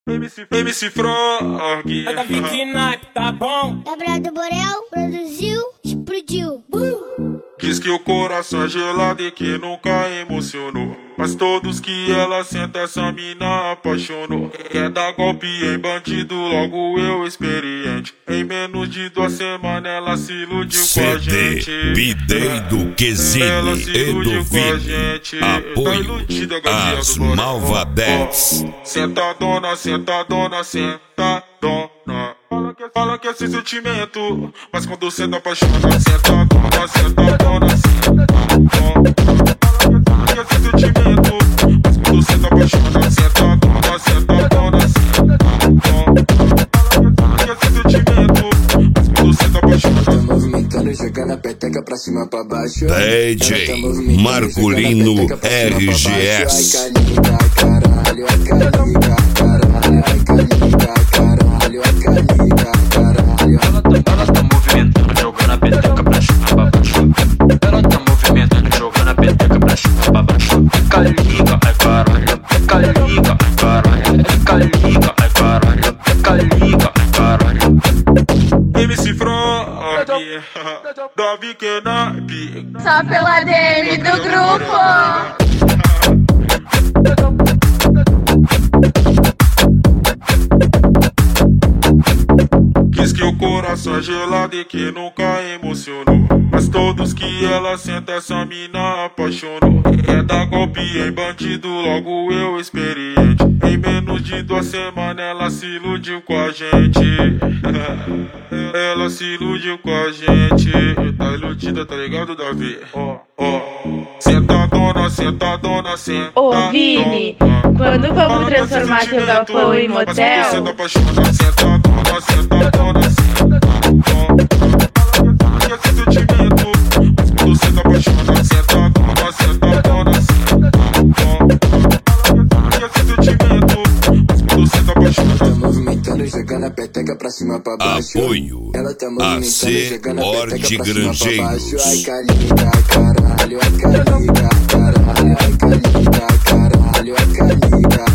MC Frog. Cada Vicky Nike, tá bom? Gabriel do Borel produziu, explodiu. Diz que o coração é gelado e que nunca emocionou. Mas todos que ela senta, essa mina apaixonou. Quer dar golpe em bandido, logo eu experiente. Em menos de 2 semanas ela se iludiu com a gente. Bidei do Quesini Ela se e iludiu do com a Vini. gente. Apoio iludida, Gabriel às do Borel. Malvadetes. Sentadona, sentadona, sentadona. Fala que é sem sentimento, mas quando senta apaixona. Sentadona, sentadona, sentadona. Fala que é sem sentimento, mas quando senta apaixona. Sentadona, sentadona, sentadona. Fala que é sem sentimento, mas quando senta apaixona. Tá movimentando, jogando a peteca pra cima, pra baixo. DJ Marculino RGS. Ai, caliga, caralho, ai, caliga, caralho, ai, caliga, caralho, ai, caliga, caralho. Ela tá movimentando, jogando a peteca pra cima, pra baixo. Ela tá movimentando, jogando a peteca pra cima, pra baixo. Caliga, ai, caralho, caliga, ai, caralho, caliga, ai, caralho, caliga, ai, caralho. MC Frog, da Vicky Nike. Só pela DM do grupo. Diz que o coração é gelado e que nunca emocionou. Mas todos que ela senta, essa mina apaixonou. Quer dar golpe em bandido, logo eu experiente. Em menos de 2 semanas ela se iludiu com a gente. Ela se iludiu com a gente. Tá iludida, tá ligado, Davi? Sentadona, sentadona, sentadona. Ô Vini, quando vamos transformar teu galpão em motel? Senta apaixona, sentadona, sentadona, sentadona. Fala que é sem sentimento, mas quando senta apaixona. Sentadona, sentadona, sentadona. Fala que é sem sentimento, mas quando senta Tá apaixona. movimentando, jogando a peteca pra cima, pra baixo. Apoio Ela tá movimentando, AC jogando a peteca pra cima, pra baixo. Ai, Hortigranjeiros. caliga, caralho, ai, caliga, caralho, ai, caliga, caralho, ai, caliga.